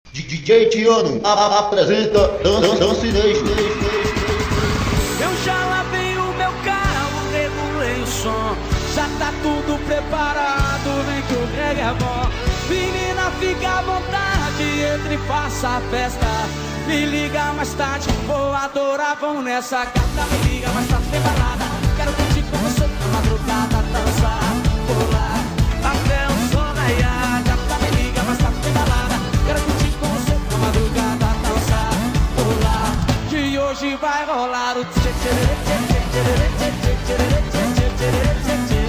DJ Tiano apresenta Dancination. Eu já lavei o meu carro, regulei o som. Já tá tudo preparado, vem que o reggae é bom. Menina, fica à vontade, entre e faça a festa. Me liga mais tarde, vou adorar, vamos nessa gata. Me liga mais tarde, tem balada. Quero curtir com você na madrugada, dançar, pular, até o sol raiar. Gata, me liga mais tarde, tem balada. Quero curtir com você na madrugada, dançar, pular, que hoje vai rolar o tchê tchê tchê tchê tchê tchê tchê tchê tchê tchê.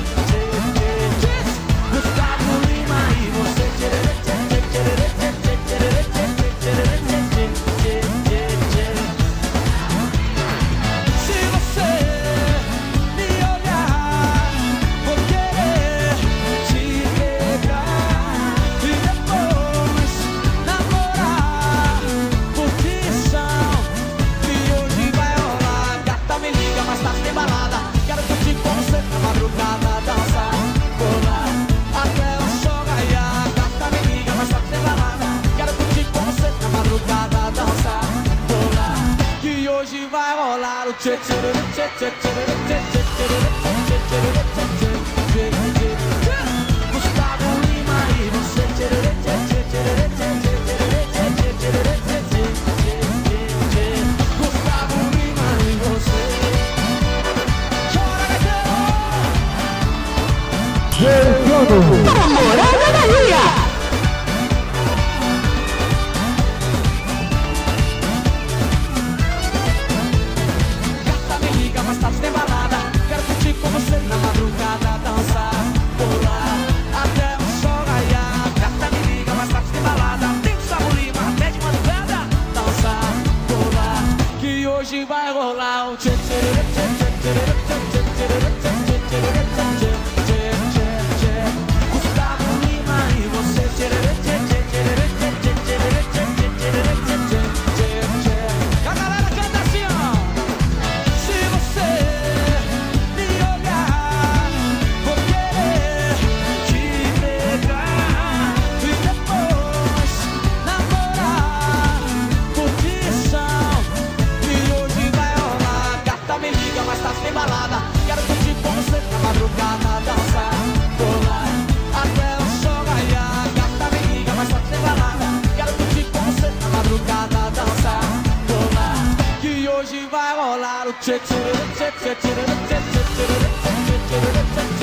Gustavo Lima e você tchê tchê tchê tchê tchê tchê tchê tchê tchê. Se você me olhar, vou querer te pegar e depois namorar. Curtição que hoje vai rolar. Gata, me liga, mais tarde tem balada. Quero curtir com você na madrugada, dançar, pular, até o sol raiar. Gata, me liga, mais tarde tem balada. Quero curtir com você na madrugada, dançar, pular, que hoje vai rolar o tchê tchê tchê tchê tchê tchê tchê tchê tchê. Gustavo Lima e você tchê tchê tchê tchê tchê tchê tchê. Gustavo Lima e você. Chora, Morada da Bahia. Gata, me liga, mais tarde tem balada. Quero curtir com você na madrugada, dançar, pular, até o sol raiar. Gata, me liga, mais tarde tem balada. Tem Gustavo Lima, até de madrugada, dançar, pular, que hoje vai rolar o tchê tchê tchê tchê tchê tchê tchê tchê tchê tchê. Gustavo Lima e você tchê tchê tchê tchê tchê tchê tchê tchê. A galera canta assim, ó. Se você me olhar, vou querer te pegar e depois namorar. Curtição que hoje vai rolar. Gata, me liga, mais tarde tem balada. Quero curtir com você na madrugada, dançar, pular, até o sol raiar. Gata, me liga, mais tarde tem balada. Quero curtir com você na madrugada, dançar, pular, que hoje vai rolar o tchê tchê tchê tchê tchê tchê tchê tchê tchê tchê.